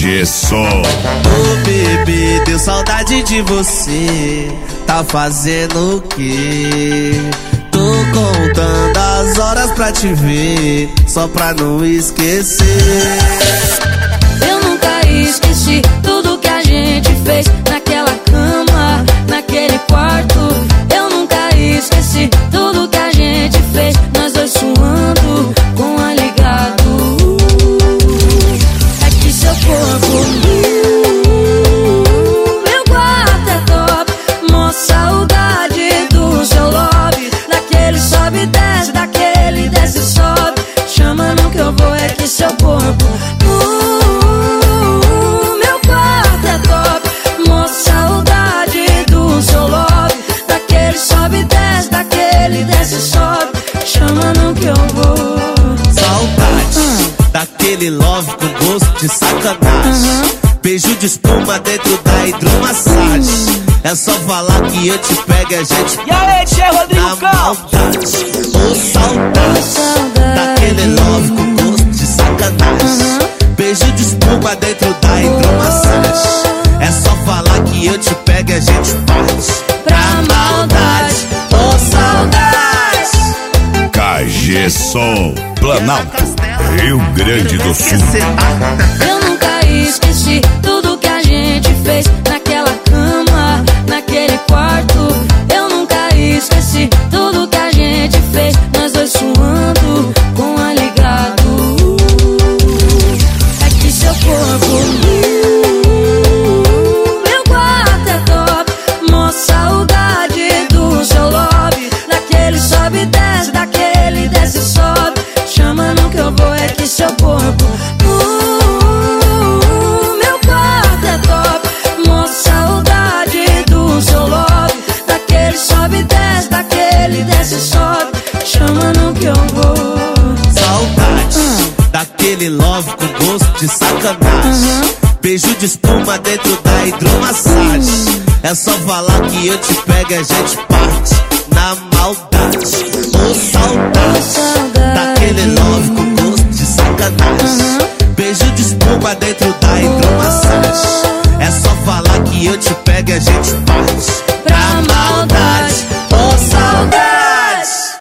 KG Som. Ô bebê, deu saudade de você. Tá fazendo o quê? Tô contando as horas pra te ver, só pra não esquecer. Eu nunca esqueci tudo que a gente fez naquela cama, naquele quarto. Eu nunca esqueci tudo que a gente fez, nós dois suando com a ligado. É que seu corpo, meu quarto é top. Mó saudade do seu lobby, daquele sobe e desce, daquele desce e sobe. Chama não que eu vou, é que seu corpo, meu quarto é top. Mó saudade do seu lobby, daquele sobe e desce, daquele desce e sobe. Chama não que eu vou. Saudade daquele love com gosto de sacanagem. Beijo de espuma dentro da hidromassagem. É só falar que eu te pego e a gente E aí, tchê, Rodrigo na Campos? maldade. Ô saudade daquele love com gosto de sacanagem. Beijo de espuma dentro da hidromassagem. É só falar que eu te pego e a gente parte Pra maldade. Ô saudade. KG Som, Planalto, Rio Grande do Sul. Eu nunca esqueci tudo que a gente fez naquela cama, naquele quarto. Eu nunca esqueci tudo que a gente fez, nós dois suando com a ligado. É que seu corpo, meu quarto é top. Mó saudade do seu lobby, daquele sobe e desce, daquele desce e sobe. Chama não que eu vou, é que seu corpo, meu quarto é top. Mó saudade do seu lobby, daquele sobe e desce, daquele desce e sobe. Chama não que eu vou. Saudade daquele love com gosto de sacanagem. Beijo de espuma dentro da hidromassagem. É só falar que eu te pego e a gente parte na maldade. Ô saudade daquele love com gosto de sacanagem. Beijo de espuma dentro da hidromassagem.